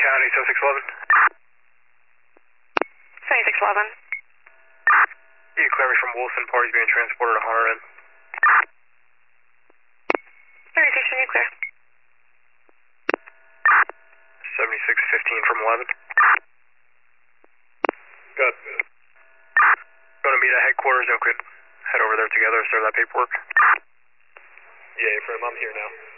County 7611. 7611. You clear me from Wilson, parties being transported to Hunter Inn. 36, you clear. 7615 from 11. Good. Going to meet at headquarters and we could head over there together, serve that paperwork. Yeah, Frame, I'm here now.